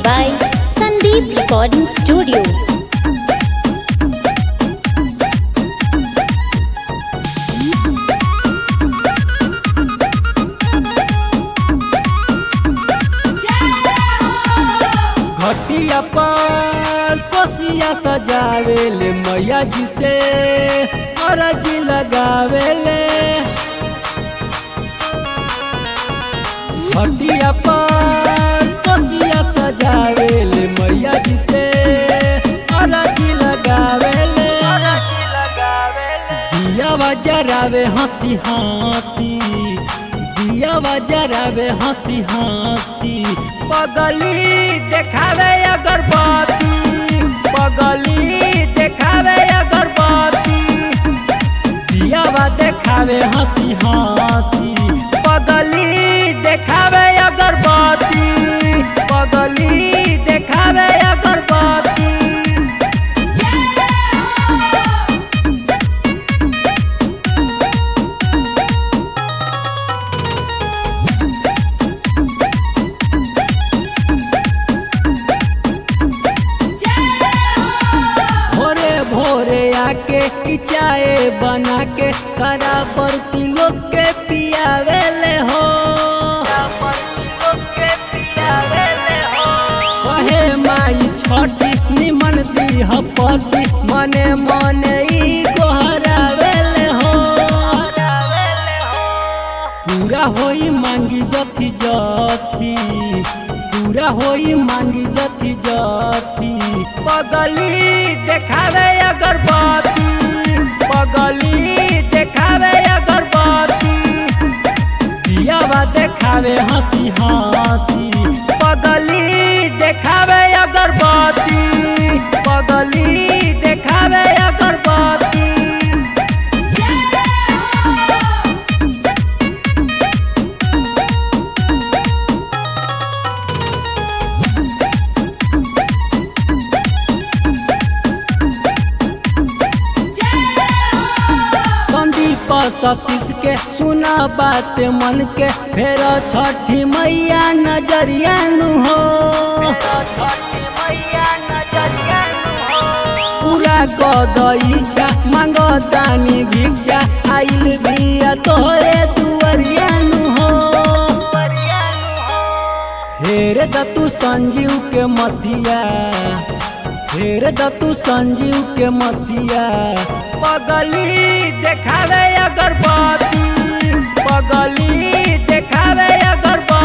by Sandeep Recording Studio. घटिया पर कोसिया सजावेले मैया जी से अरजी लगावेले। घटिया पर कोसिया सजावेले मैया जी से अरजी लगावेले। दिया बजरावे हंसी हंसी, दिया बजरावे हंसी हंसी। पगली देखावे अगरबत्ती, पगली देखावे अगरबत्ती। दियावा देखावे हंसी हंसी, पगली देखावे अगरबत्ती, पगली देखावे अगरबत्ती। भोरे आके चाय बना के सारा बर्ती लोग के पियावेले हो। कहे माई छठी निमन दी हपति, मने मने ई गोहरावेले हो। पूरा होई मांगी जथी जथी, पूरा होई मांगी जथी जथी। पगली देखावे अगरबत्ती, पगली देखावे अगरबत्ती। दियावा देखावे हंसी हंसी, पगली देखावे अगरबत्ती, पगली देखावे अगरबत्ती। सतीश के सुना बात मन के, फेर छठी मैया नजरिया नु हो। पूरा गदईछा मांगो दानी भिक्षा, आइल बिया तोहरे दुआरिया नु हो। फेर दतु संजीव के मथिया, फेर दतु संजीव के मथिया। पगली देखावे अगरबत्ती, पगली देखावे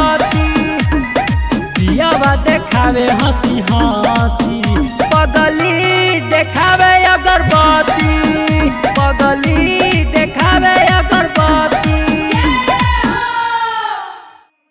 अगरबत्ती। दियावा देखावे हंसी हंसी, पगली